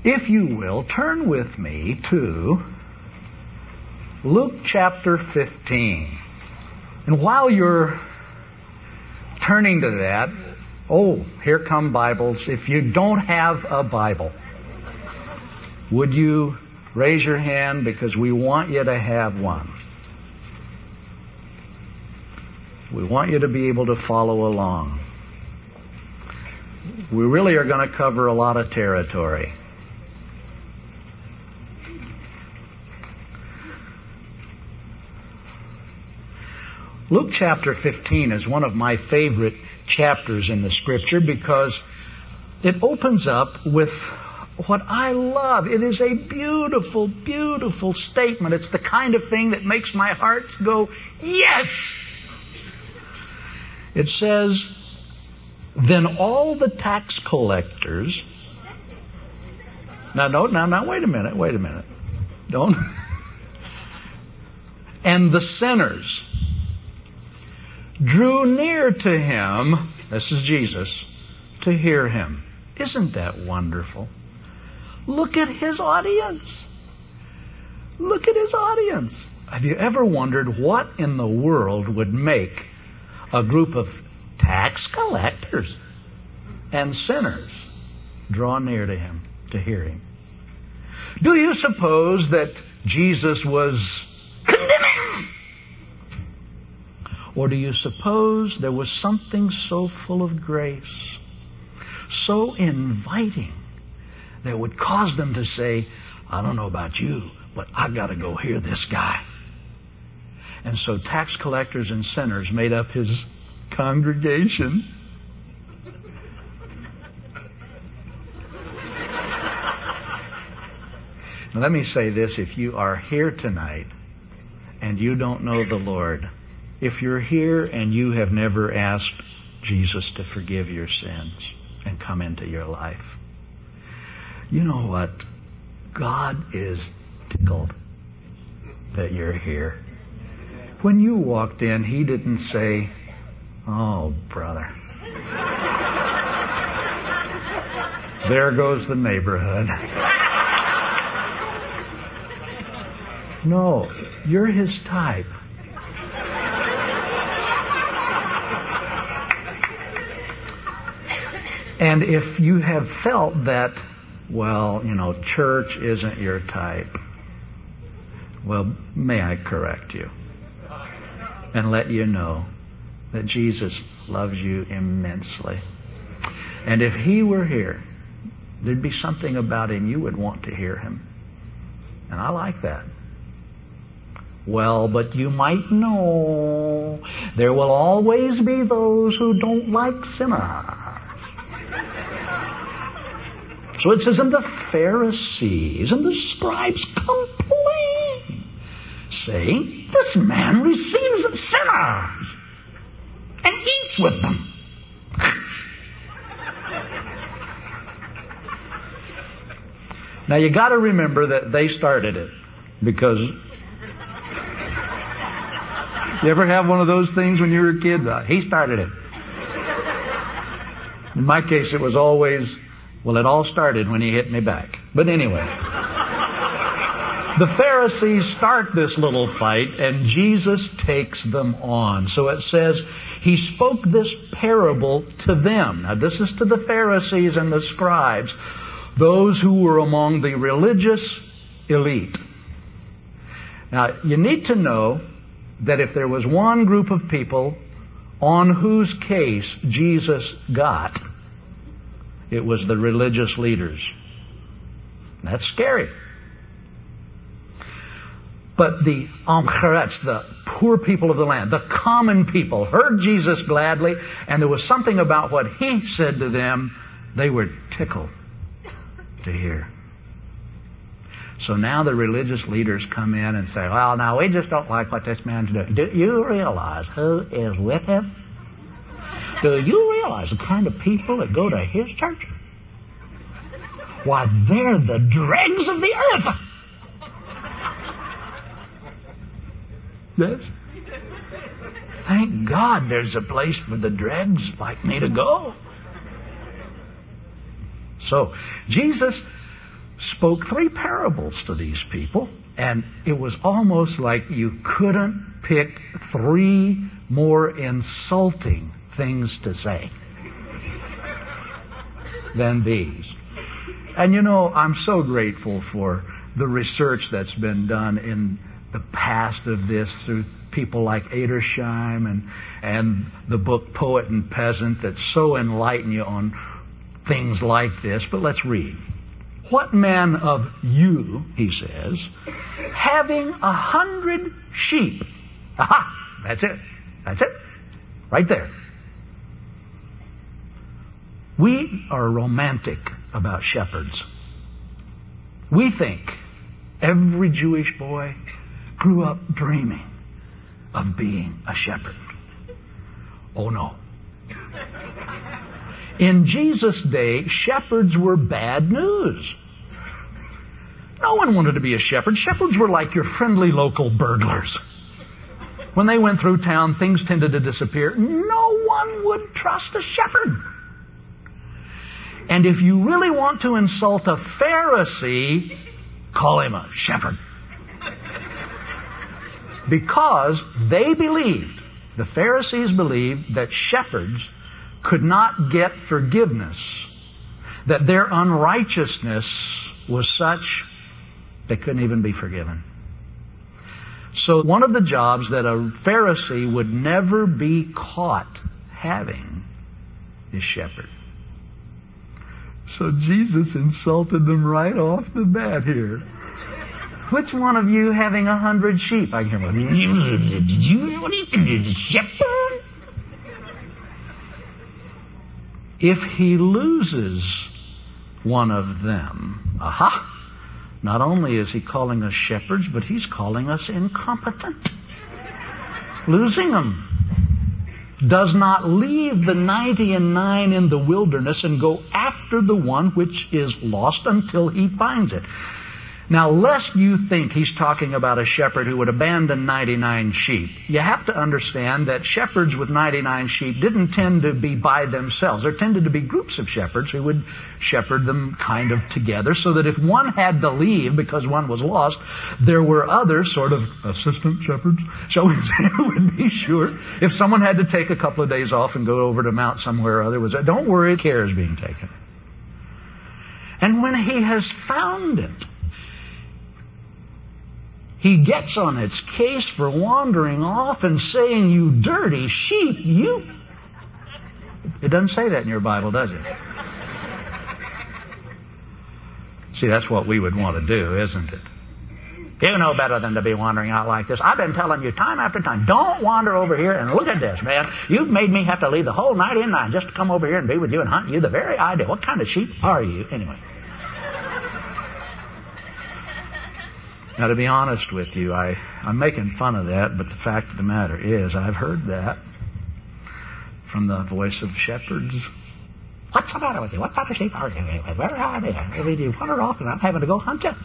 If you will, turn with me to Luke chapter 15. And while you're turning to that, here come Bibles. If you don't have a Bible, would you raise your hand, because we want you to have one. We want you to be able to follow along. We really are going to cover a lot of territory. Luke chapter 15 is one of my favorite chapters in the Scripture because it opens up with what I love. It is a beautiful, beautiful statement. It's the kind of thing that makes my heart go, yes! It says, then all the tax collectors... Now, wait a minute. Don't... and the sinners drew near to him, this is Jesus, to hear him. Isn't that wonderful? Look at his audience. Look at his audience. Have you ever wondered what in the world would make a group of tax collectors and sinners draw near to him to hear him? Do you suppose that Jesus was condemning? Or do you suppose there was something so full of grace, so inviting, that would cause them to say, I don't know about you, but I've got to go hear this guy? And so tax collectors and sinners made up his congregation. Now, let me say this. If you are here tonight and you don't know the Lord, if you're here and you have never asked Jesus to forgive your sins and come into your life, you know what? God is tickled that you're here. When you walked in, He didn't say, oh, brother, there goes the neighborhood. No, you're His type. And if you have felt that, well, church isn't your type, well, may I correct you and let you know that Jesus loves you immensely. And if He were here, there'd be something about Him you would want to hear Him. And I like that. Well, but you might know there will always be those who don't like sinners. So it says, and the Pharisees and the scribes complain, saying, this man receives sinners and eats with them. Now you got to remember that they started it, because you ever have one of those things when you were a kid? He started it. In my case, it was always, well, it all started when he hit me back. But anyway, the Pharisees start this little fight, and Jesus takes them on. So it says, He spoke this parable to them. Now this is to the Pharisees and the scribes, those who were among the religious elite. Now you need to know that if there was one group of people on whose case Jesus got, it was the religious leaders. That's scary. But the Amcharetz, the poor people of the land, the common people, heard Jesus gladly, and there was something about what He said to them they were tickled to hear. So now the religious leaders come in and say, well, now we just don't like what this man's doing. Do you realize who is with him? Do you realize the kind of people that go to his church? Why, they're the dregs of the earth. Yes? Thank God there's a place for the dregs like me to go. So, Jesus spoke 3 parables to these people, and it was almost like you couldn't pick 3 more insulting things to say than these. And you know, I'm so grateful for the research that's been done in the past of this through people like Edersheim and the book Poet and Peasant that so enlighten you on things like this. But let's read. What man of you, he says, having 100 sheep? Aha! That's it. That's it. Right there. We are romantic about shepherds. We think every Jewish boy grew up dreaming of being a shepherd. Oh no. In Jesus' day, shepherds were bad news. No one wanted to be a shepherd. Shepherds were like your friendly local burglars. When they went through town, things tended to disappear. No one would trust a shepherd. And if you really want to insult a Pharisee, call him a shepherd. Because they believed, the Pharisees believed, that shepherds could not get forgiveness, that their unrighteousness was such they couldn't even be forgiven. So one of the jobs that a Pharisee would never be caught having is shepherd. So Jesus insulted them right off the bat here. Which one of you having 100 sheep? I hear, what is shepherd? If he loses one of them, aha! Not only is he calling us shepherds, but he's calling us incompetent. Losing them. Does not leave the 99 in the wilderness and go after the one which is lost until he finds it. Now, lest you think he's talking about a shepherd who would abandon 99 sheep, you have to understand that shepherds with 99 sheep didn't tend to be by themselves. There tended to be groups of shepherds who would shepherd them kind of together, so that if one had to leave because one was lost, there were other sort of assistant shepherds, shall we say, who would be sure. If someone had to take a couple of days off and go over to Mount somewhere or other, don't worry, care is being taken. And when he has found it, he gets on its case for wandering off and saying, you dirty sheep, you... It doesn't say that in your Bible, does it? See, that's what we would want to do, isn't it? You know better than to be wandering out like this. I've been telling you time after time, don't wander over here and look at this, man. You've made me have to leave the whole 99 just to come over here and be with you and hunt you. The very idea. What kind of sheep are you, anyway? Now, to be honest with you, I'm making fun of that, but the fact of the matter is I've heard that from the voice of shepherds. What's the matter with you? What kind of sheep are you? Where are they? I mean, you wander off and I'm having to go hunt you.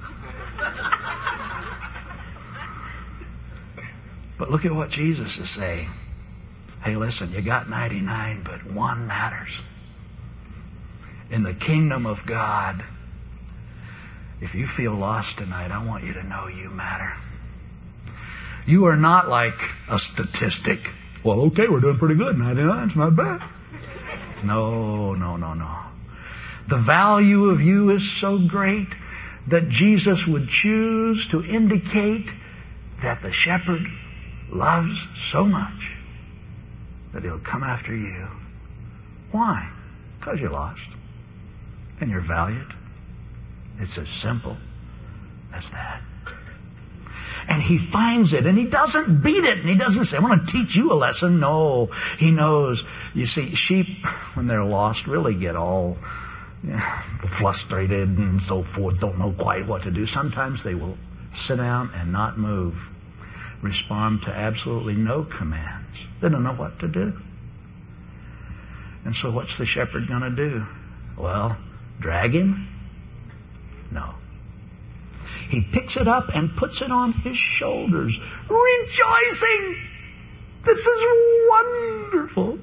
But look at what Jesus is saying. Hey, listen, you got 99, but one matters. In the kingdom of God, if you feel lost tonight, I want you to know you matter. You are not like a statistic. Well, okay, we're doing pretty good. 99's not bad. No. The value of you is so great that Jesus would choose to indicate that the shepherd loves so much that he'll come after you. Why? Because you're lost and you're valued. It's as simple as that. And he finds it, and he doesn't beat it, and he doesn't say, I'm going to teach you a lesson. No, he knows. You see, sheep, when they're lost, really get all frustrated and so forth, don't know quite what to do. Sometimes they will sit down and not move, respond to absolutely no commands. They don't know what to do. And so what's the shepherd going to do? Well, drag him? No. He picks it up and puts it on his shoulders, rejoicing. This is wonderful.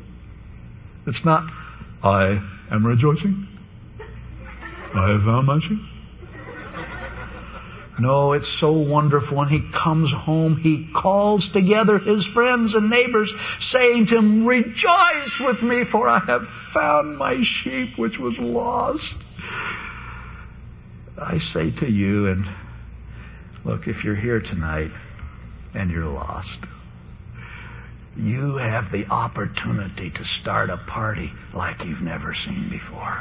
It's not, I am rejoicing. I have found my sheep. No, it's so wonderful. When he comes home, he calls together his friends and neighbors, saying to him, "Rejoice with me, for I have found my sheep which was lost." I say to you, and look, if you're here tonight and you're lost, you have the opportunity to start a party like you've never seen before.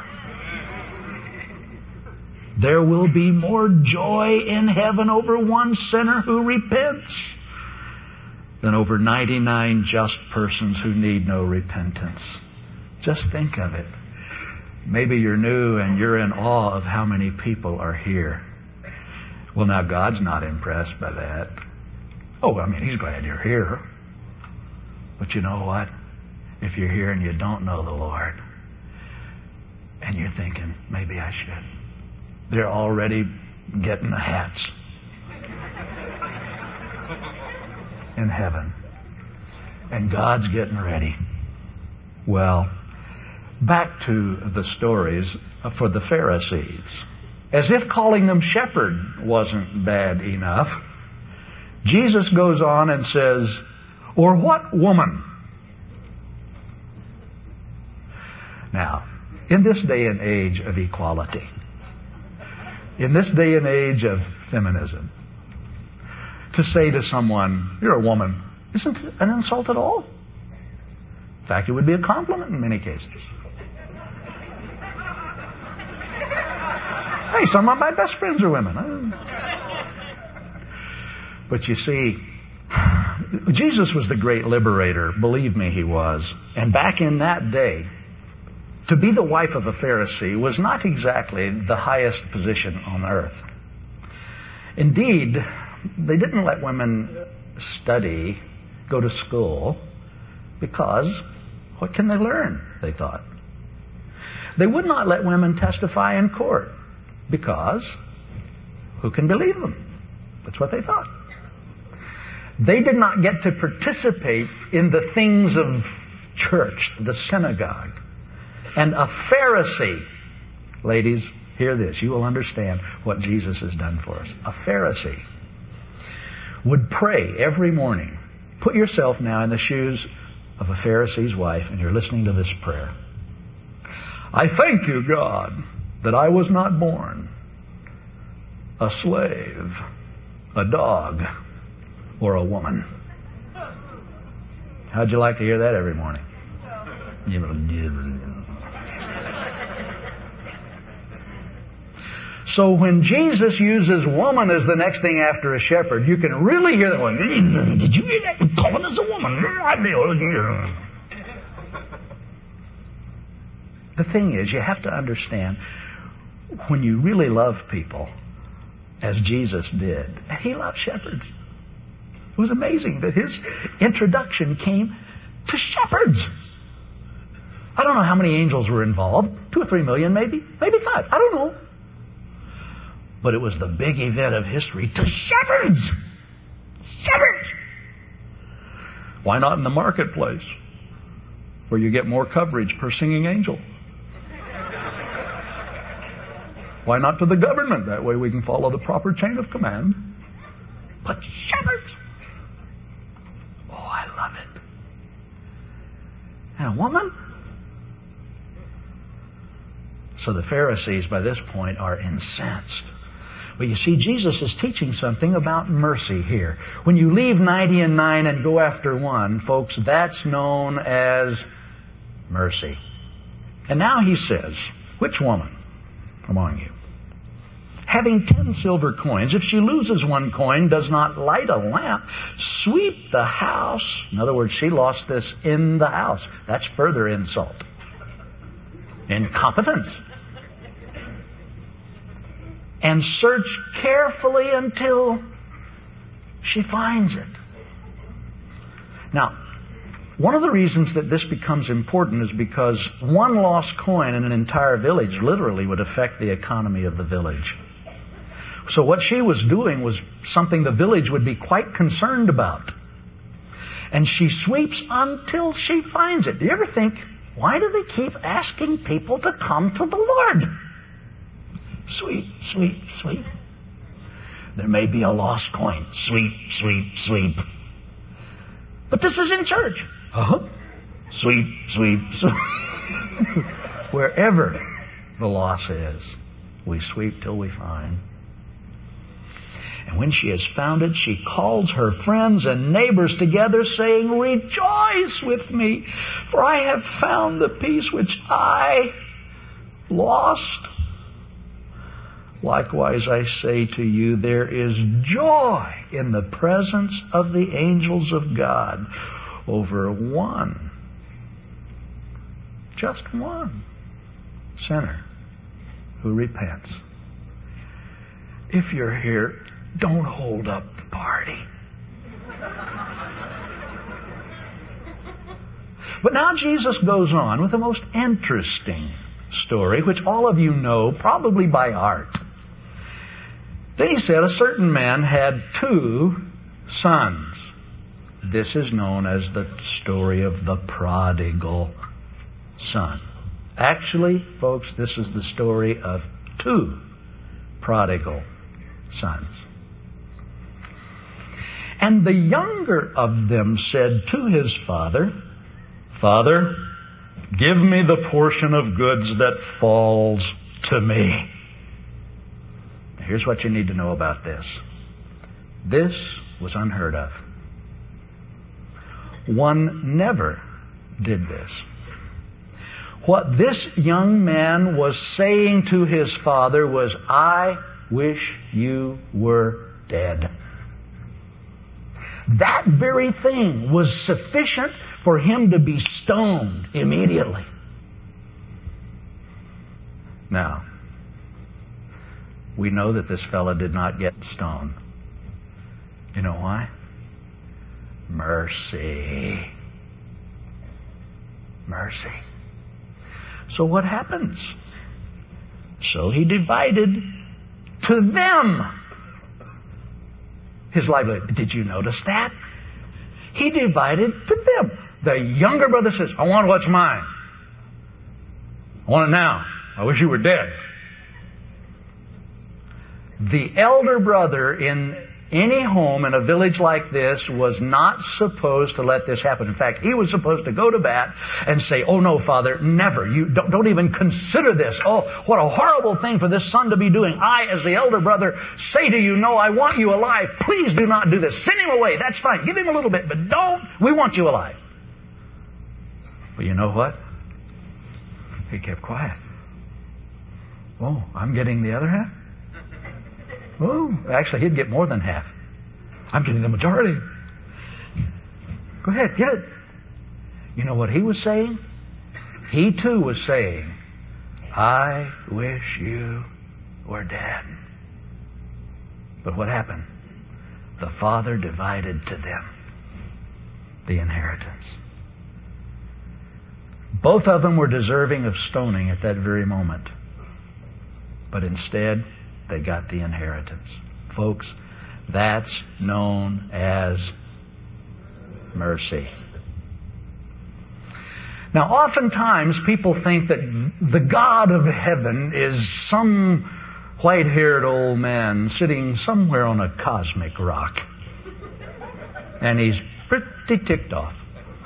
There will be more joy in heaven over one sinner who repents than over 99 just persons who need no repentance. Just think of it. Maybe you're new and you're in awe of how many people are here. Well, now God's not impressed by that. Oh, I mean, He's glad you're here. But you know what? If you're here and you don't know the Lord, and you're thinking, maybe I should, they're already getting the hats in heaven. And God's getting ready. Well, back to the stories for the Pharisees. As if calling them shepherd wasn't bad enough, Jesus goes on and says, "Or what woman?" Now, in this day and age of equality, in this day and age of feminism, to say to someone, "You're a woman," isn't an insult at all. In fact, it would be a compliment in many cases. Hey, some of my best friends are women. But you see, Jesus was the great liberator. Believe me, He was. And back in that day, to be the wife of a Pharisee was not exactly the highest position on earth. Indeed, they didn't let women study, go to school, because what can they learn, they thought. They would not let women testify in court, because who can believe them? That's what they thought. They did not get to participate in the things of church, the synagogue. And a Pharisee, ladies, hear this, you will understand what Jesus has done for us. A Pharisee would pray every morning. Put yourself now in the shoes of a Pharisee's wife, and you're listening to this prayer. "I thank you, God, that I was not born a slave, a dog, or a woman." How'd you like to hear that every morning? So when Jesus uses woman as the next thing after a shepherd, you can really hear that one. "Did you hear that? Calling us a woman." The thing is, you have to understand, when you really love people, as Jesus did, He loved shepherds. It was amazing that His introduction came to shepherds. I don't know how many angels were involved. 2 or 3 million, maybe 5. I don't know. But it was the big event of history to shepherds. Shepherds! Why not in the marketplace, where you get more coverage per singing angel? Why not to the government? That way we can follow the proper chain of command. But shepherds! Oh, I love it. And a woman? So the Pharisees, by this point, are incensed. But you see, Jesus is teaching something about mercy here. When you leave 90 and 9 and go after one, folks, that's known as mercy. And now He says, which woman among you, having 10 silver coins, if she loses 1 coin, does not light a lamp, sweep the house? In other words, she lost this in the house. That's further insult. Incompetence. And search carefully until she finds it. Now, one of the reasons that this becomes important is because 1 lost coin in an entire village literally would affect the economy of the village. So what she was doing was something the village would be quite concerned about. And she sweeps until she finds it. Do you ever think, why do they keep asking people to come to the Lord? Sweep, sweep, sweep. There may be a lost coin. Sweep, sweep, sweep. But this is in church. Sweep, sweep, sweep. Wherever the loss is, we sweep till we find. And when she has found it, she calls her friends and neighbors together, saying, "Rejoice with me, for I have found the piece which I lost." Likewise, I say to you, there is joy in the presence of the angels of God over one, just one sinner who repents. If you're here, don't hold up the party. But now Jesus goes on with the most interesting story, which all of you know probably by heart. Then he said, a certain man had 2 sons. This is known as the story of the prodigal son. Actually, folks, this is the story of 2 prodigal sons. And the younger of them said to his father, "Father, give me the portion of goods that falls to me." Here's what you need to know about this. This was unheard of. One never did this. What this young man was saying to his father was, "I wish you were dead." That very thing was sufficient for him to be stoned immediately. Now, we know that this fellow did not get stoned. You know why? Mercy. Mercy. So what happens? So he divided to them his livelihood. Did you notice that? He divided to them. The younger brother says, "I want what's mine. I want it now. I wish you were dead." The elder brother in any home in a village like this was not supposed to let this happen. In fact, he was supposed to go to bat and say, "Oh no, Father, never. You don't even consider this. Oh, what a horrible thing for this son to be doing. I, as the elder brother, say to you, no, I want you alive. Please do not do this. Send him away. That's fine. Give him a little bit, but don't. We want you alive." But you know what? He kept quiet. "Oh, I'm getting the other half? Oh, actually, he'd get more than half. I'm getting the majority. Go ahead, get it." You know what he was saying? He too was saying, "I wish you were dead." But what happened? The father divided to them the inheritance. Both of them were deserving of stoning at that very moment. But instead, they got the inheritance. Folks, that's known as mercy. Now, oftentimes people think that the God of heaven is some white-haired old man sitting somewhere on a cosmic rock. And he's pretty ticked off.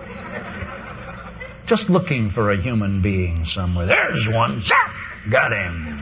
Just looking for a human being somewhere. There's one. Got him.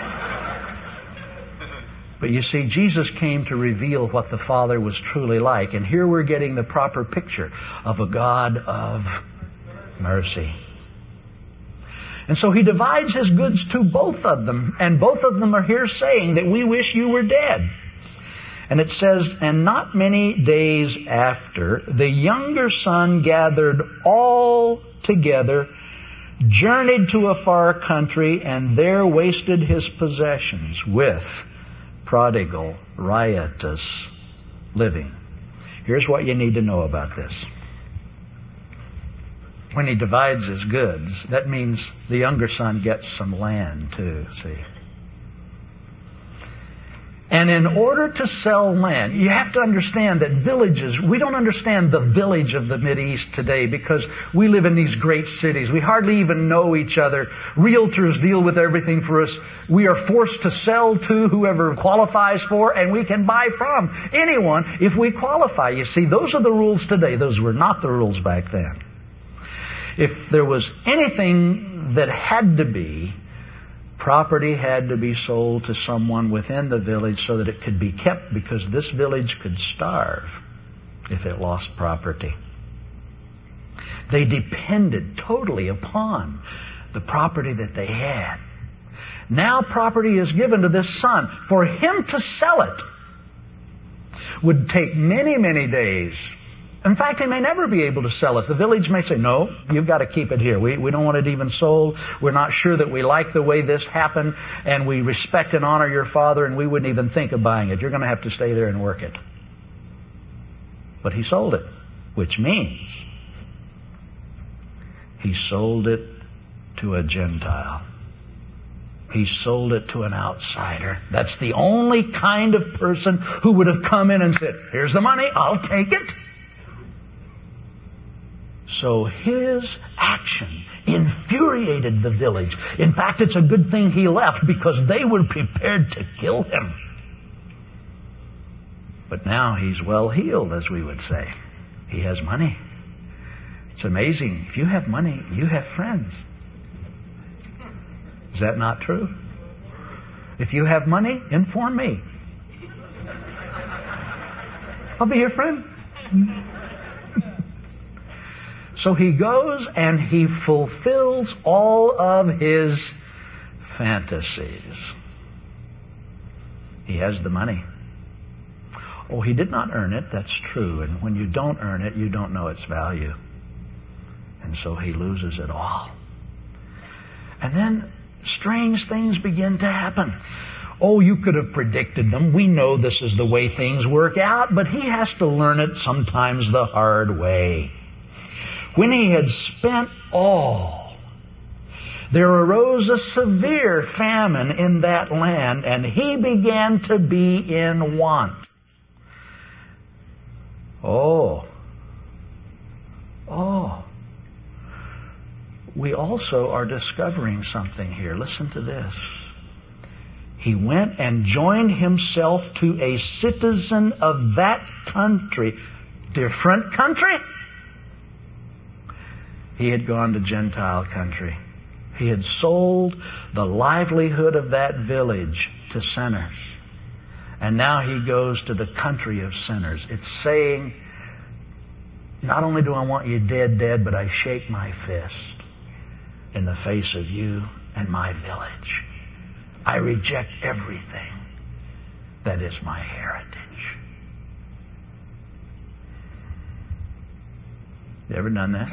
But you see, Jesus came to reveal what the Father was truly like. And here we're getting the proper picture of a God of mercy. And so he divides his goods to both of them. And both of them are here saying that we wish you were dead. And it says, "And not many days after, the younger son gathered all together, journeyed to a far country, and there wasted his possessions with prodigal, riotous living." Here's what you need to know about this. When he divides his goods, that means the younger son gets some land too, see. And in order to sell land, you have to understand that villages, we don't understand the village of the Mideast today because we live in these great cities. We hardly even know each other. Realtors deal with everything for us. We are forced to sell to whoever qualifies for, and we can buy from anyone if we qualify. You see, those are the rules today. Those were not the rules back then. If there was anything that had to be, property had to be sold to someone within the village so that it could be kept, because this village could starve if it lost property. They depended totally upon the property that they had. Now property is given to this son. For him to sell it would take many, many days. In fact, he may never be able to sell it. The village may say, no, you've got to keep it here. We don't want it even sold. We're not sure that we like the way this happened, and we respect and honor your father, and we wouldn't even think of buying it. You're going to have to stay there and work it. But he sold it, which means he sold it to a Gentile. He sold it to an outsider. That's the only kind of person who would have come in and said, here's the money, I'll take it. So his action infuriated the village. In fact, it's a good thing he left, because they were prepared to kill him. But now he's well heeled, as we would say. He has money. It's amazing. If you have money, you have friends. Is that not true? If you have money, inform me. I'll be your friend. So he goes and he fulfills all of his fantasies. He has the money. Oh, he did not earn it, that's true. And when you don't earn it, you don't know its value. And so he loses it all. And then strange things begin to happen. Oh, you could have predicted them. We know this is the way things work out, but he has to learn it sometimes the hard way. When he had spent all, there arose a severe famine in that land, and he began to be in want. Oh. We also are discovering something here. Listen to this. He went and joined himself to a citizen of that country. Different country? He had gone to Gentile country. He had sold the livelihood of that village to sinners. And now he goes to the country of sinners. It's saying, not only do I want you dead, but I shake my fist in the face of you and my village. I reject everything that is my heritage. You ever done that?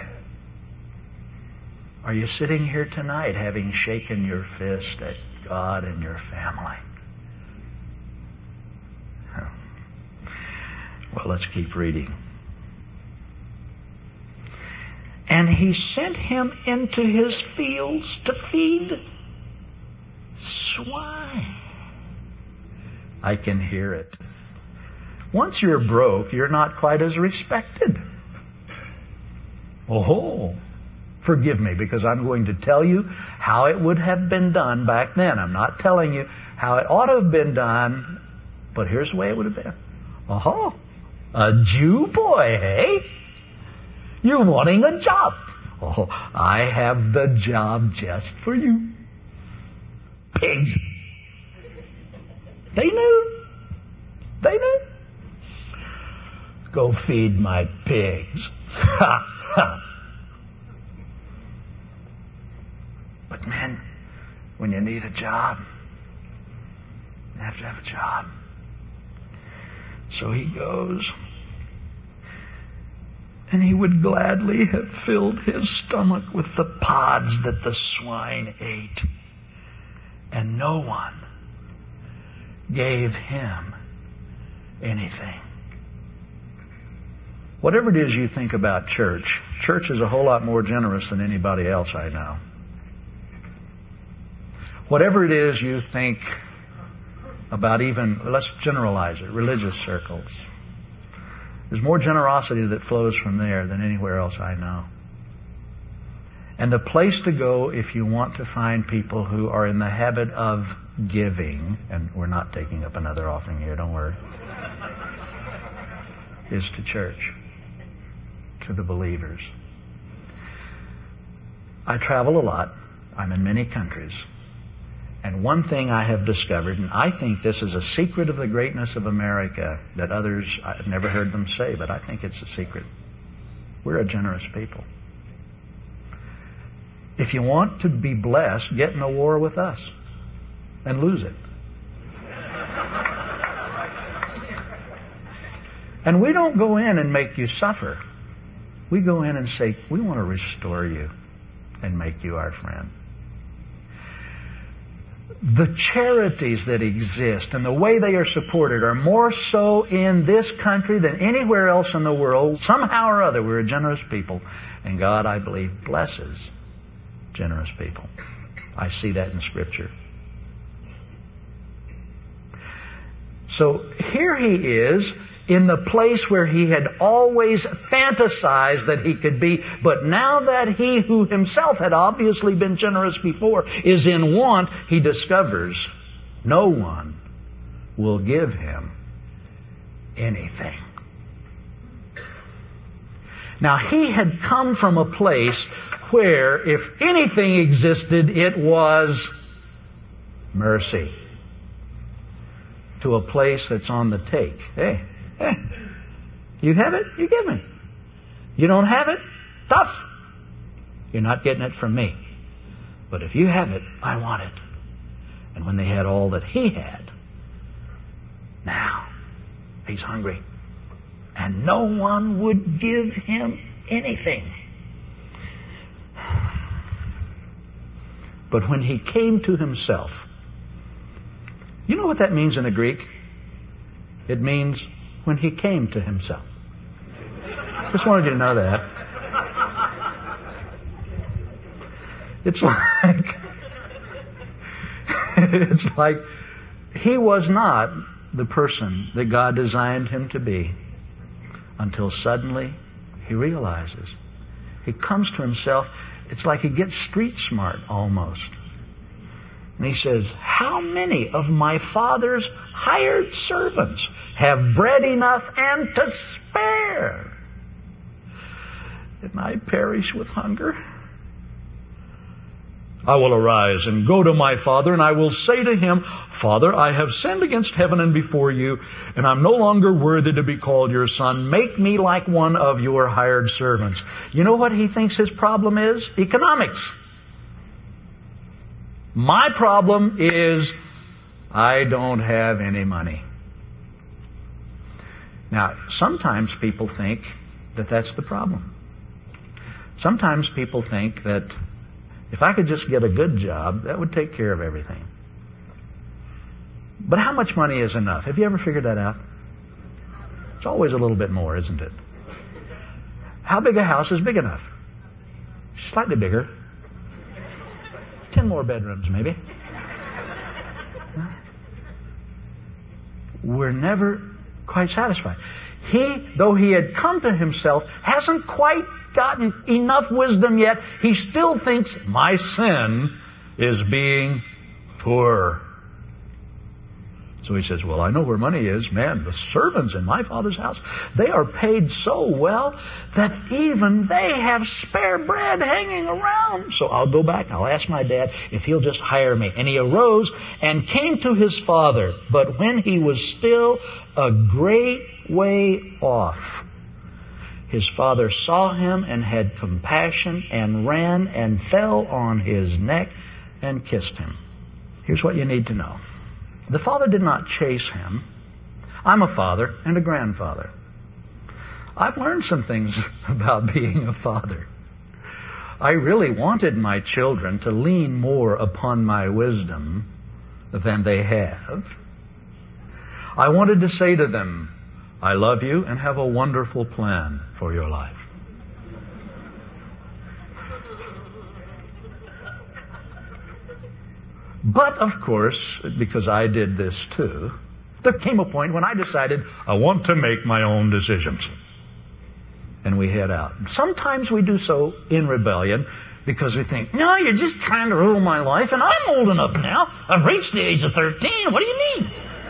Are you sitting here tonight having shaken your fist at God and your family? Well, let's keep reading. And he sent him into his fields to feed swine. I can hear it. Once you're broke, you're not quite as respected. Oh, forgive me, because I'm going to tell you how it would have been done back then. I'm not telling you how it ought to have been done, but here's the way it would have been. Oh, a Jew boy, hey? You're wanting a job. Oh, I have the job just for you. Pigs. They knew. They knew. Go feed my pigs. Ha, ha. But men, when you need a job, you have to have a job. So he goes, and he would gladly have filled his stomach with the pods that the swine ate. And no one gave him anything. Whatever it is you think about church, church is a whole lot more generous than anybody else I know. Whatever it is you think about even, let's generalize it, religious circles. There's more generosity that flows from there than anywhere else I know. And the place to go if you want to find people who are in the habit of giving, and we're not taking up another offering here, don't worry, is to church, to the believers. I travel a lot. I'm in many countries. And one thing I have discovered, and I think this is a secret of the greatness of America that others, I've never heard them say, but I think it's a secret. We're a generous people. If you want to be blessed, get in a war with us and lose it. And we don't go in and make you suffer. We go in and say, we want to restore you and make you our friend. The charities that exist and the way they are supported are more so in this country than anywhere else in the world. Somehow or other, we're a generous people. And God, I believe, blesses generous people. I see that in Scripture. So here he is in the place where he had always fantasized that he could be, but now that he who himself had obviously been generous before is in want, he discovers no one will give him anything. Now he had come from a place where if anything existed, it was mercy. To a place that's on the take. Hey, you have it, you give me. You don't have it, tough. You're not getting it from me. But if you have it, I want it. And when they had all that he had, now he's hungry. And no one would give him anything. But when he came to himself, you know what that means in the Greek? It means when he came to himself. Just wanted you to know that. It's like he was not the person that God designed him to be until suddenly he realizes. He comes to himself. It's like he gets street smart almost. And he says, how many of my father's hired servants have bread enough and to spare? And I perish with hunger. I will arise and go to my father, and I will say to him, Father, I have sinned against heaven and before you, and I'm no longer worthy to be called your son. Make me like one of your hired servants. You know what he thinks his problem is? Economics. My problem is I don't have any money. Now, sometimes people think that that's the problem. Sometimes people think that if I could just get a good job, that would take care of everything. But how much money is enough? Have you ever figured that out? It's always a little bit more, isn't it? How big a house is big enough? Slightly bigger. 10 more bedrooms, maybe. We're never quite satisfied. He, though he had come to himself, hasn't quite gotten enough wisdom yet. He still thinks, my sin is being poor. So he says, well, I know where money is. Man, the servants in my father's house, they are paid so well that even they have spare bread hanging around. So I'll go back, I'll ask my dad if he'll just hire me. And he arose and came to his father. But when he was still a great way off, his father saw him and had compassion and ran and fell on his neck and kissed him. Here's what you need to know. The father did not chase him. I'm a father and a grandfather. I've learned some things about being a father. I really wanted my children to lean more upon my wisdom than they have. I wanted to say to them, I love you and have a wonderful plan for your life. But, of course, because I did this too, there came a point when I decided I want to make my own decisions. And we head out. Sometimes we do so in rebellion because we think, no, you're just trying to rule my life, and I'm old enough now. I've reached the age of 13. What do you mean?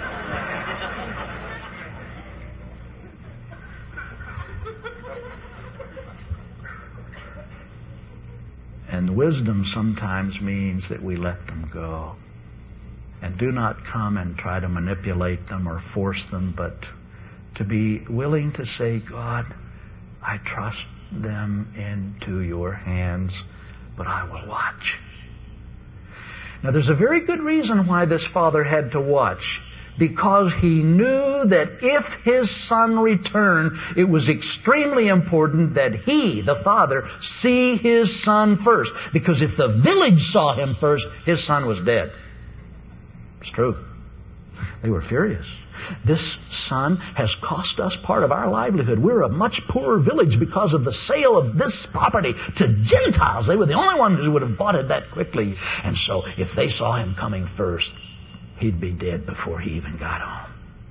And wisdom sometimes means that we let them go and do not come and try to manipulate them or force them, but to be willing to say, God, I trust them into your hands, but I will watch. Now, there's a very good reason why this father had to watch. Because he knew that if his son returned, it was extremely important that he, the father, see his son first. Because if the village saw him first, his son was dead. It's true. They were furious. This son has cost us part of our livelihood. We're a much poorer village because of the sale of this property to Gentiles. They were the only ones who would have bought it that quickly. And so if they saw him coming first, he'd be dead before he even got home.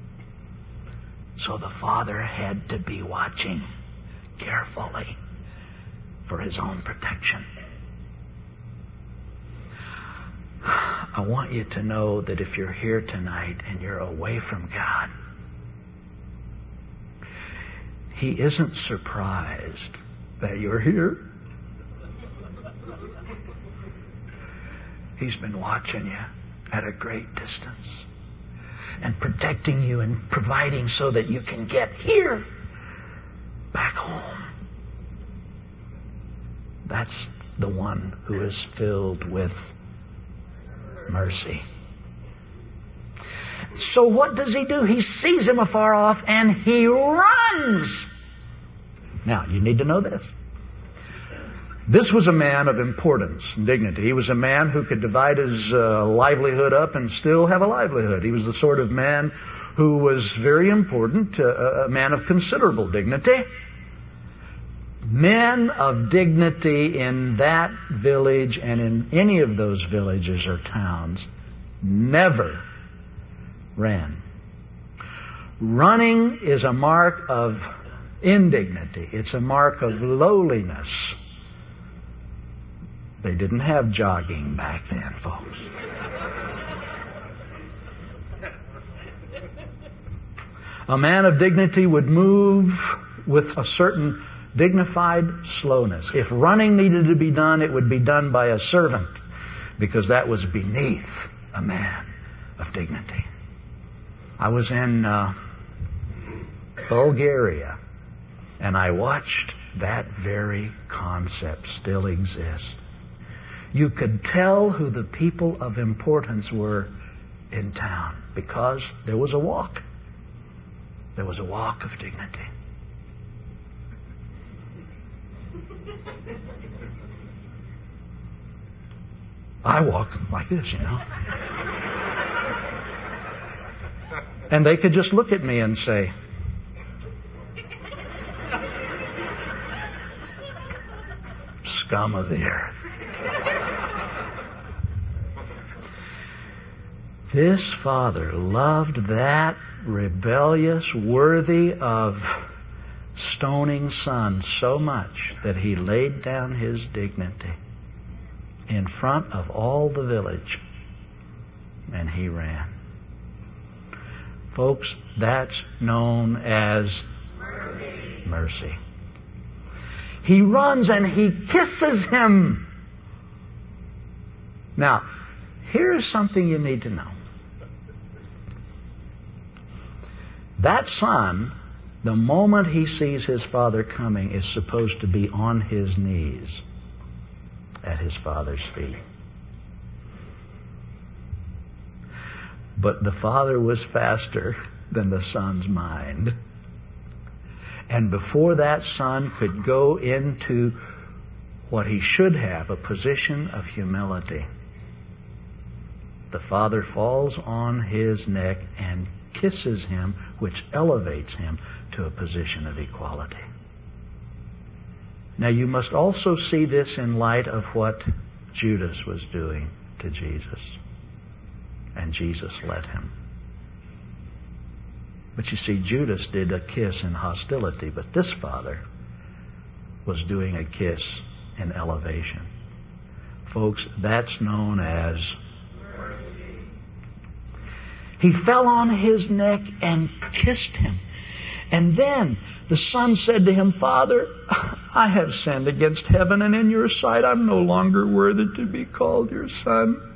So the father had to be watching carefully for his own protection. I want you to know that if you're here tonight and you're away from God, He isn't surprised that you're here. He's been watching you at a great distance and protecting you and providing so that you can get here, back home. That's the one who is filled with mercy. So what does he do? He sees him afar off and he runs. Now, you need to know this. This was a man of importance and dignity. He was a man who could divide his livelihood up and still have a livelihood. He was the sort of man who was very important, a man of considerable dignity. Men of dignity in that village and in any of those villages or towns never ran. Running is a mark of indignity. It's a mark of lowliness. They didn't have jogging back then, folks. A man of dignity would move with a certain dignified slowness. If running needed to be done, it would be done by a servant, because that was beneath a man of dignity. I was in Bulgaria, and I watched that very concept still exist. You could tell who the people of importance were in town because there was a walk. There was a walk of dignity. I walk like this, you know. And they could just look at me and say, scum of the earth. This father loved that rebellious, worthy of stoning son so much that he laid down his dignity in front of all the village, and he ran. Folks, that's known as mercy. He runs and he kisses him. Now, here's something you need to know. That son, the moment he sees his father coming, is supposed to be on his knees at his father's feet. But the father was faster than the son's mind. And before that son could go into what he should have, a position of humility, the father falls on his neck and kisses him, which elevates him to a position of equality. Now, you must also see this in light of what Judas was doing to Jesus. And Jesus let him. But you see, Judas did a kiss in hostility, but this father was doing a kiss in elevation. Folks, that's known as mercy. He fell on his neck and kissed him. And then the son said to him, Father, I have sinned against heaven and in your sight. I'm no longer worthy to be called your son.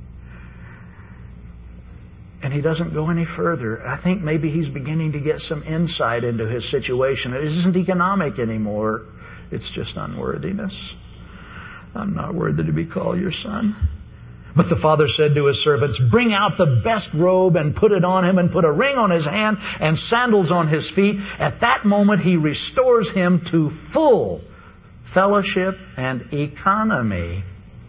And he doesn't go any further. I think maybe he's beginning to get some insight into his situation. It isn't economic anymore. It's just unworthiness. I'm not worthy to be called your son. But the father said to his servants, bring out the best robe and put it on him, and put a ring on his hand and sandals on his feet. At that moment he restores him to full fellowship and economy.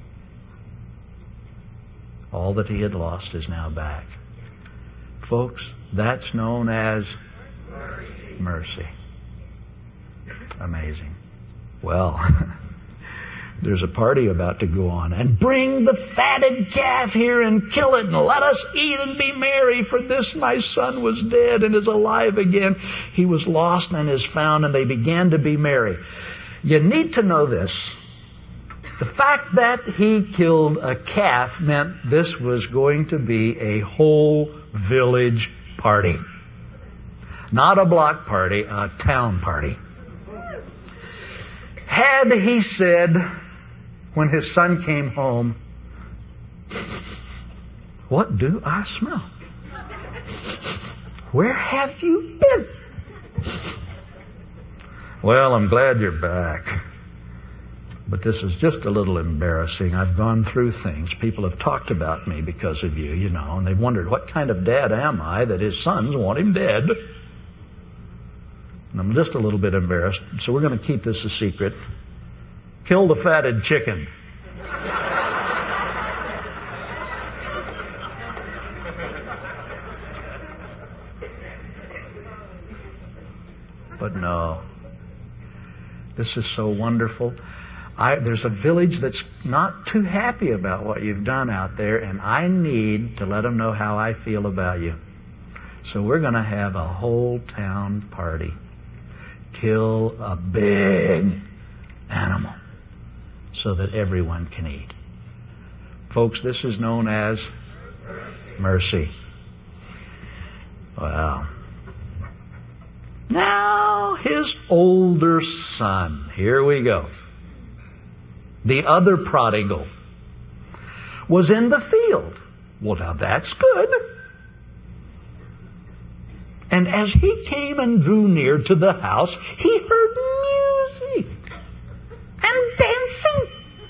All that he had lost is now back. Folks, that's known as mercy. Amazing. Well, there's a party about to go on. And bring the fatted calf here and kill it, and let us eat and be merry. For this my son was dead and is alive again. He was lost and is found, and they began to be merry. You need to know this. The fact that he killed a calf meant this was going to be a whole village party. Not a block party, a town party. Had he said, when his son came home, what do I smell? Where have you been? Well, I'm glad you're back. But this is just a little embarrassing. I've gone through things. People have talked about me because of you, and they've wondered, what kind of dad am I that his sons want him dead? And I'm just a little bit embarrassed, so we're going to keep this a secret. Kill the fatted chicken. But no. This is so wonderful. There's a village that's not too happy about what you've done out there, and I need to let them know how I feel about you. So we're going to have a whole town party. Kill a big animal so that everyone can eat. Folks, this is known as mercy. Wow. Now his older son. Here we go. The other prodigal was in the field. Well, now that's good. And as he came and drew near to the house, he heard music and dancing.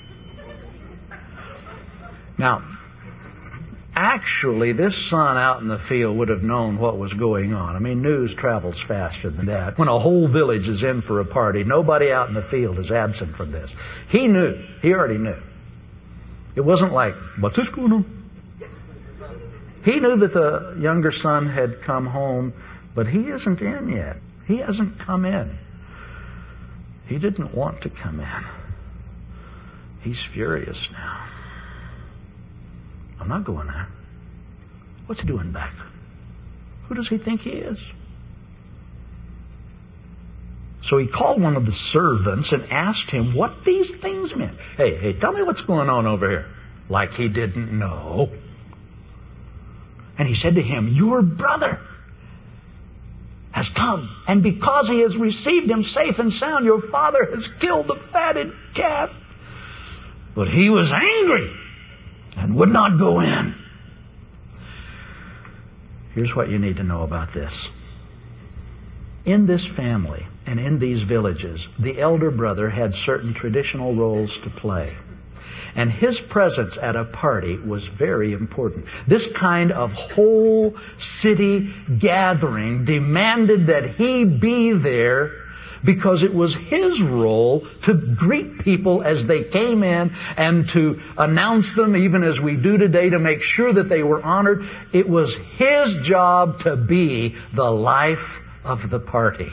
Now, actually, this son out in the field would have known what was going on. I mean, news travels faster than that. When a whole village is in for a party, nobody out in the field is absent from this. He knew. He already knew. It wasn't like, what's this going on? He knew that the younger son had come home, but he isn't in yet. He hasn't come in. He didn't want to come in. He's furious now. I'm not going there. What's he doing back? Who does he think he is? So he called one of the servants and asked him what these things meant. Hey, tell me what's going on over here. Like he didn't know. And he said to him, your brother has come, and because he has received him safe and sound, your father has killed the fatted calf. But he was angry and would not go in. Here's what you need to know about this. In this family and in these villages, the elder brother had certain traditional roles to play. And his presence at a party was very important. This kind of whole city gathering demanded that he be there because it was his role to greet people as they came in and to announce them, even as we do today, to make sure that they were honored. It was his job to be the life of the party.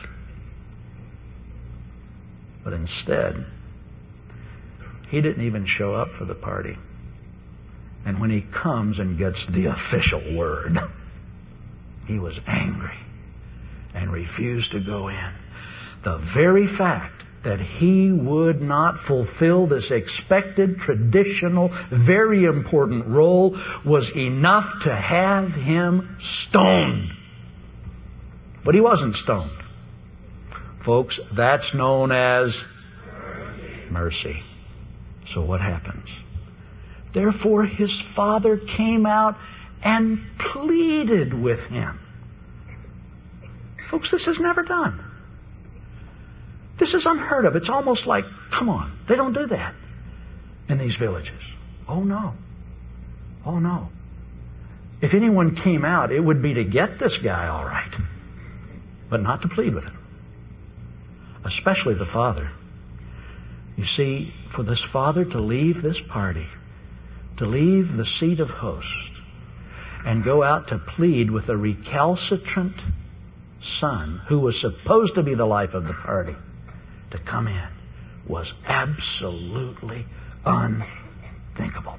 But instead, he didn't even show up for the party. And when he comes and gets the official word, he was angry and refused to go in. The very fact that he would not fulfill this expected, traditional, very important role was enough to have him stoned. But he wasn't stoned. Folks, that's known as mercy. So what happens? Therefore his father came out and pleaded with him. Folks, this is never done. This is unheard of. It's almost like, come on, they don't do that in these villages. Oh no. Oh no. If anyone came out, it would be to get this guy all right, but not to plead with him. Especially the father. You see, for this father to leave this party, to leave the seat of host, and go out to plead with a recalcitrant son who was supposed to be the life of the party, to come in, was absolutely unthinkable.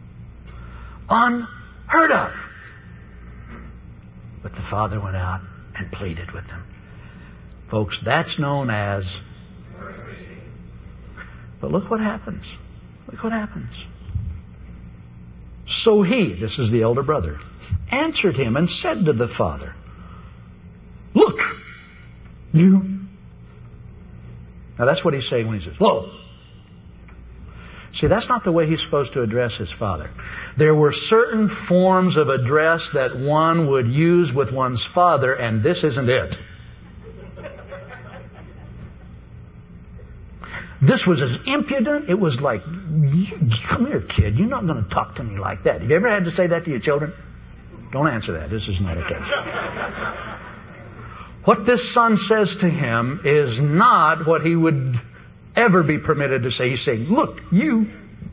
Unheard of. But the father went out and pleaded with them. Folks, that's known as mercy. But look what happens. Look what happens. So he, this is the elder brother, answered him and said to the father, "Look, you." Now that's what he's saying when he says, "Whoa." See, that's not the way he's supposed to address his father. There were certain forms of address that one would use with one's father, and this isn't it. This was as impudent. It was like, "Come here, kid. You're not going to talk to me like that." Have you ever had to say that to your children? Don't answer that. This is not a case. What this son says to him is not what he would ever be permitted to say. He's saying, "Look, you."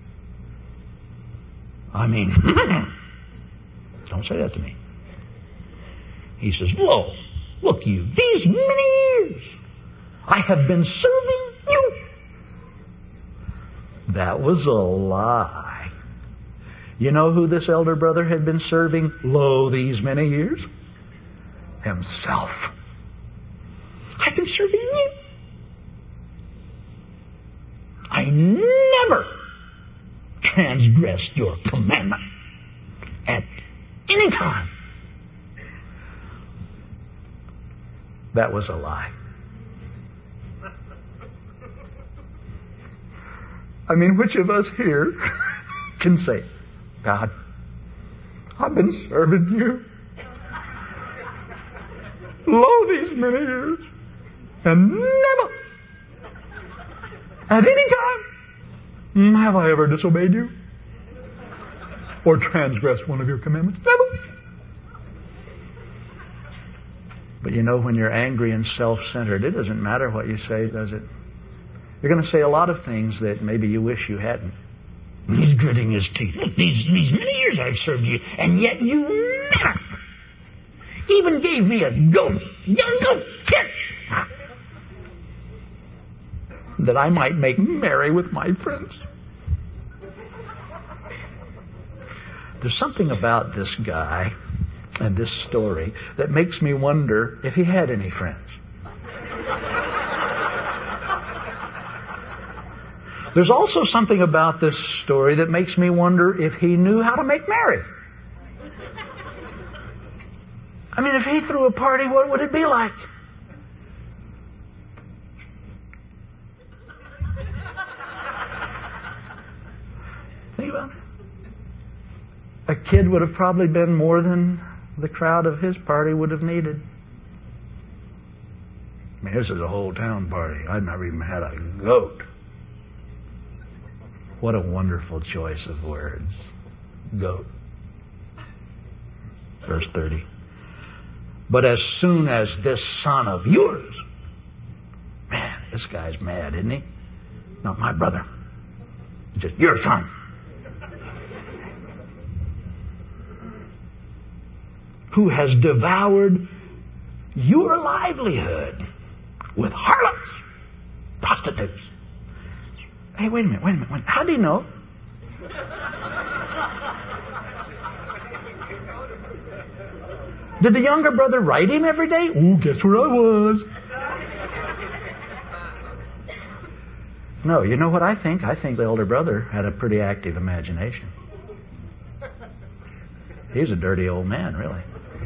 I mean, don't say that to me. He says, look you, these many years I have been serving you." That was a lie. You know who this elder brother had been serving these many years? Himself. I've been serving you. I never transgressed your commandment at any time. That was a lie. I mean, which of us here can say, "God, I've been serving you these many years, and never, at any time, have I ever disobeyed you or transgressed one of your commandments. Never." But you know, when you're angry and self-centered, it doesn't matter what you say, does it? You're going to say a lot of things that maybe you wish you hadn't. He's gritting his teeth. "Look, these many years I've served you, and yet you never even gave me a goat, young goat, kid, that I might make merry with my friends." There's something about this guy and this story that makes me wonder if he had any friends. There's also something about this story that makes me wonder if he knew how to make merry. I mean, if he threw a party, what would it be like? Think about that. A kid would have probably been more than the crowd of his party would have needed. I mean, this is a whole town party. I've never even had a goat. What a wonderful choice of words. Goat. Verse 30. "But as soon as this son of yours," man, this guy's mad, isn't he? Not my brother. Just your son. "Who has devoured your livelihood with harlots, prostitutes." Hey, wait a minute. How do you know? Did the younger brother write him every day? Oh, guess where I was? No, you know what I think? I think the older brother had a pretty active imagination. He's a dirty old man, really.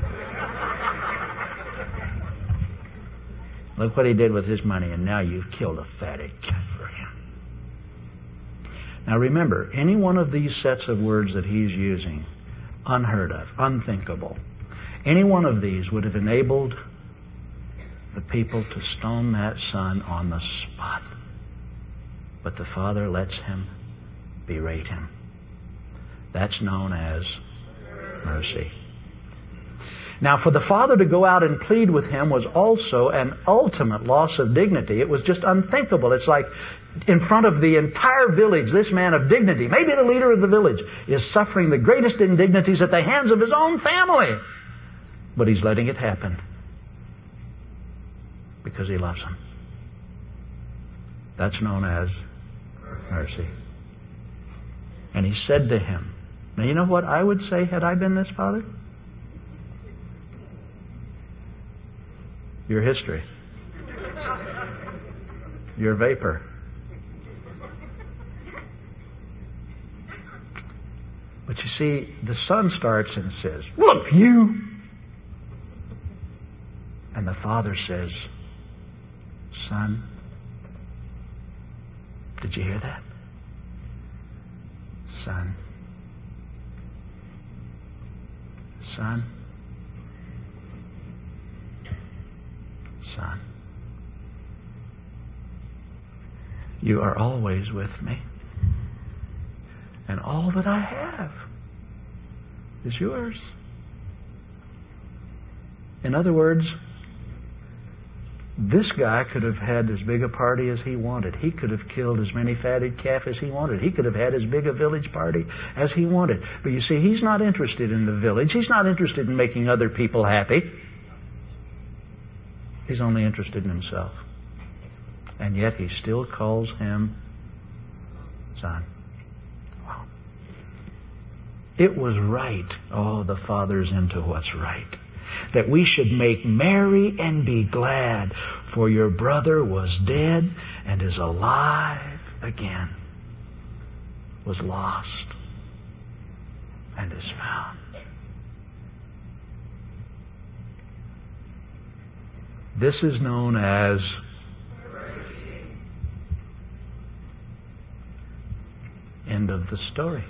Look what he did with his money, and now you've killed a fatted calf for him. Now remember, any one of these sets of words that he's using, unheard of, unthinkable, any one of these would have enabled the people to stone that son on the spot. But the Father lets him berate him. That's known as mercy. Now, for the father to go out and plead with him was also an ultimate loss of dignity. It was just unthinkable. It's like in front of the entire village, this man of dignity, maybe the leader of the village, is suffering the greatest indignities at the hands of his own family. But he's letting it happen because he loves him. That's known as mercy. And he said to him, now you know what I would say had I been this father? Your history. Your vapor. But you see, the son starts and says, look, you. And the father says, son, did you hear that? Son. Son. Son. You are always with me. And all that I have is yours. In other words, this guy could have had as big a party as he wanted. He could have killed as many fatted calf as he wanted. He could have had as big a village party as he wanted. But you see, he's not interested in the village. He's not interested in making other people happy. He's only interested in himself. And yet he still calls him son. Wow. It was right. Oh, the Father's into what's right. That we should make merry and be glad, for your brother was dead and is alive again, was lost and is found. This is known as end of the story.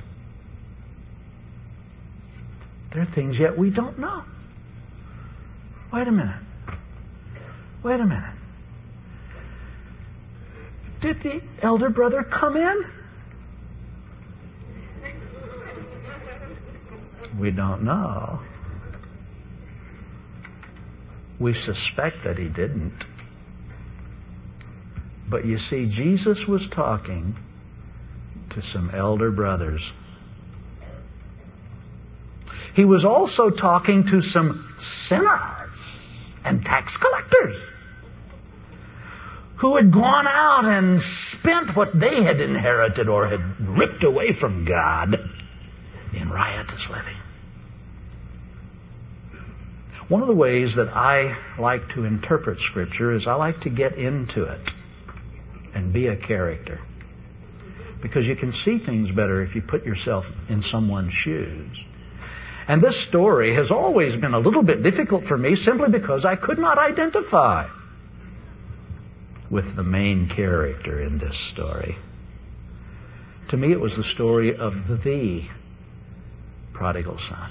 There are things yet we don't know. Wait a minute. Wait a minute. Did the elder brother come in? We don't know. We suspect that he didn't. But you see, Jesus was talking to some elder brothers. He was also talking to some sinners and tax collectors who had gone out and spent what they had inherited or had ripped away from God in riotous living. One of the ways that I like to interpret Scripture is I like to get into it and be a character. Because you can see things better if you put yourself in someone's shoes. And this story has always been a little bit difficult for me simply because I could not identify with the main character in this story. To me, it was the story of the prodigal son.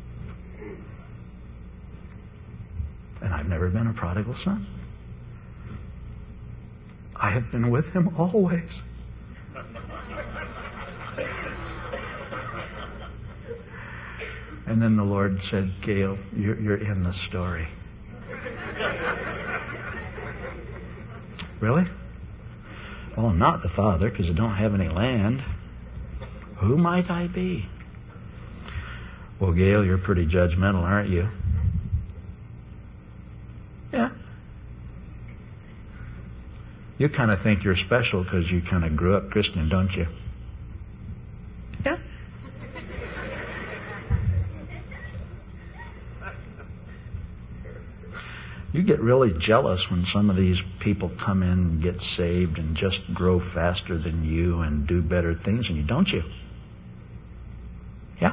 And I've never been a prodigal son. I have been with him always. And then the Lord said, Gail, you're in the story. Really? Well, I'm not the father because I don't have any land. Who might I be? Well, Gail, you're pretty judgmental, aren't you? Yeah. You kind of think you're special because you kind of grew up Christian, don't you? Yeah. You get really jealous when some of these people come in and get saved and just grow faster than you and do better things than you, don't you? Yeah.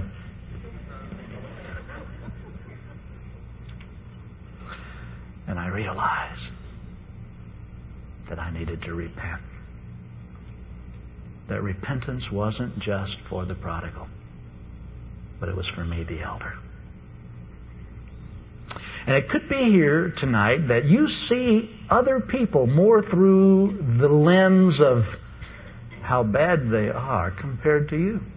And I realized that I needed to repent. That repentance wasn't just for the prodigal, but it was for me, the elder. And it could be here tonight that you see other people more through the lens of how bad they are compared to you.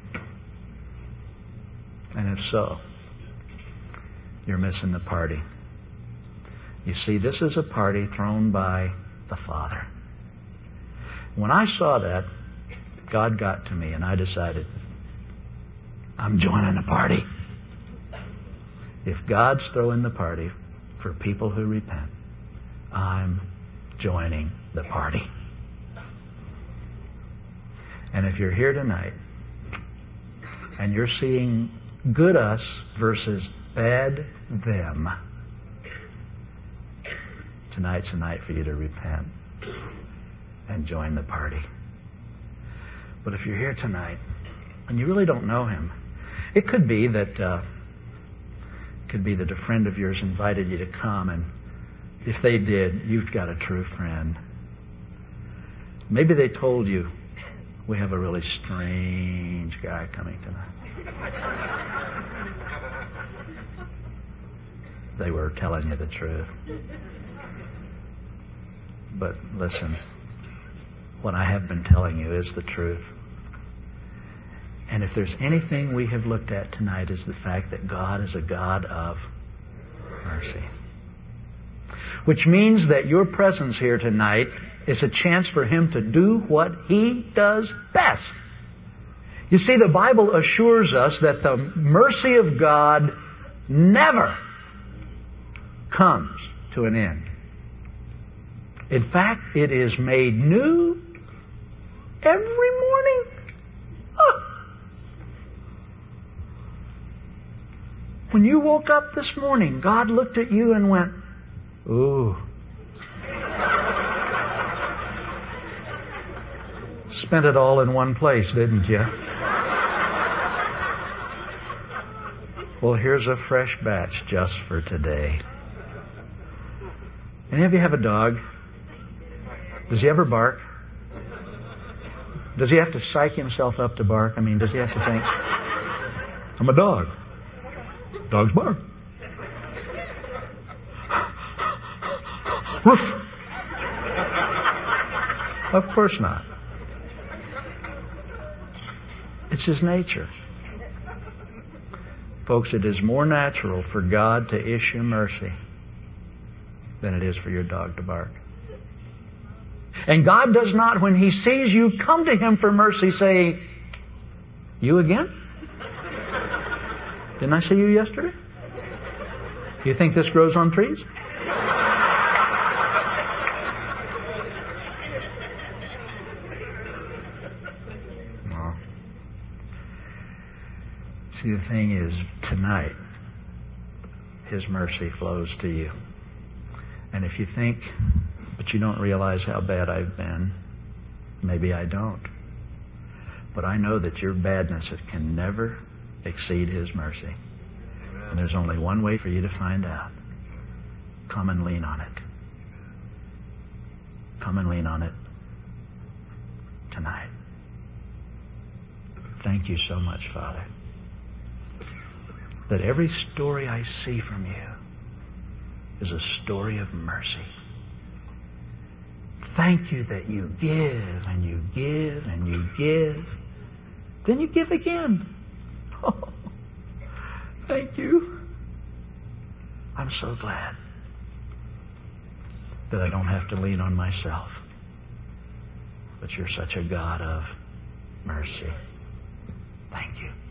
And if so, you're missing the party. You see, this is a party thrown by the Father. When I saw that, God got to me and I decided, I'm joining the party. If God's throwing the party for people who repent, I'm joining the party. And if you're here tonight and you're seeing good us versus bad them, tonight's a night for you to repent and join the party. But if you're here tonight and you really don't know Him, it could be that a friend of yours invited you to come, and if they did, you've got a true friend. Maybe they told you, we have a really strange guy coming tonight. They were telling you the truth. But listen, what I have been telling you is the truth. And if there's anything we have looked at tonight is the fact that God is a God of mercy. Which means that your presence here tonight is a chance for Him to do what He does best. You see, the Bible assures us that the mercy of God never comes to an end. In fact, it is made new every morning. Oh. When you woke up this morning, God looked at you and went, ooh. Spent it all in one place, didn't you? Well, here's a fresh batch just for today. Any of you have a dog? Does he ever bark? Does he have to psych himself up to bark? I mean, does he have to think, I'm a dog. Dogs bark. Woof. Of course not. It's his nature. Folks, it is more natural for God to issue mercy than it is for your dog to bark. And God does not, when He sees you come to Him for mercy, say, you again? Didn't I see you yesterday? You think this grows on trees? No. See, the thing is, tonight, His mercy flows to you. And if you think, but you don't realize how bad I've been, maybe I don't. But I know that your badness can never exceed His mercy. Amen. And there's only one way for you to find out. Come and lean on it. Come and lean on it tonight. Thank you so much, Father, that every story I see from you is a story of mercy. Thank you that you give and you give and you give. Then you give again. Oh, thank you. I'm so glad that I don't have to lean on myself. But you're such a God of mercy. Thank you.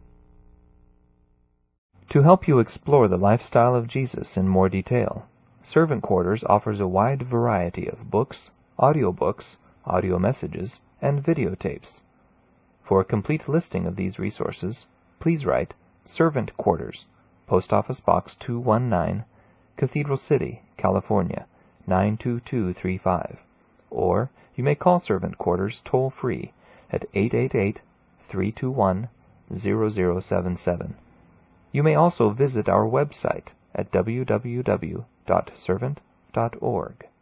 To help you explore the lifestyle of Jesus in more detail, Servant Quarters offers a wide variety of books, audiobooks, audio messages, and videotapes. For a complete listing of these resources, please write Servant Quarters, Post Office Box 219, Cathedral City, California, 92235. Or you may call Servant Quarters toll-free at 888-321-0077. You may also visit our website at www.servant.org.